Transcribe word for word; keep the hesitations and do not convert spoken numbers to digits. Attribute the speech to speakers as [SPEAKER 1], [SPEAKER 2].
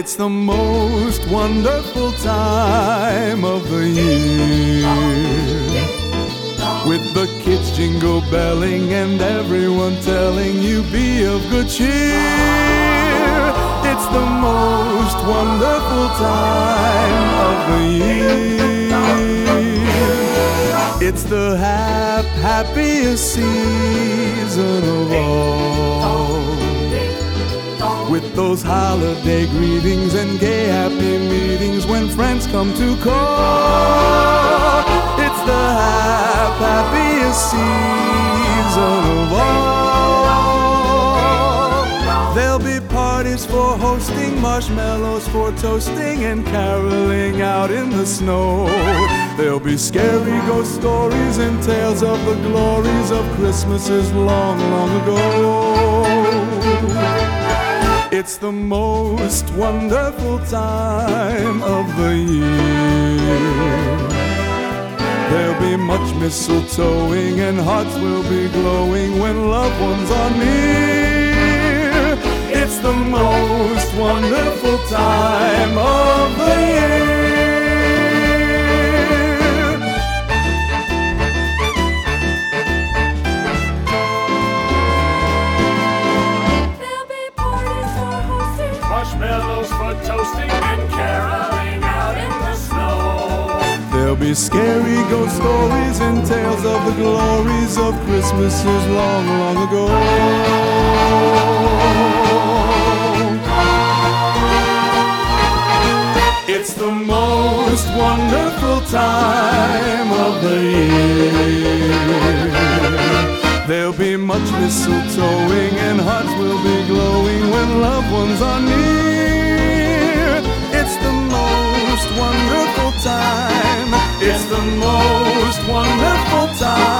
[SPEAKER 1] It's the most wonderful time of the year, with the kids jingle belling and everyone telling you be of good cheer. It's the most wonderful time of the year. It's the hap happiest season of all, with those holiday greetings and gay happy meetings when friends come to call. It's the hap happiest season of all. There'll be parties for hosting, marshmallows for toasting, and caroling out in the snow. There'll be scary ghost stories and tales of the glories of Christmases long, long ago. It's the most wonderful time of the year. There'll be much mistletoeing and hearts will be glowing when loved ones are near. It's the most wonderful time of the year.
[SPEAKER 2] Marshmallows for toasting and caroling out in the snow.
[SPEAKER 1] There'll be scary ghost stories and tales of the glories of Christmases long, long ago. It's the most wonderful time of the year. There'll be much mistletoeing and hearts will be glowing when loved ones are near. It's the most wonderful time. It's the most wonderful time.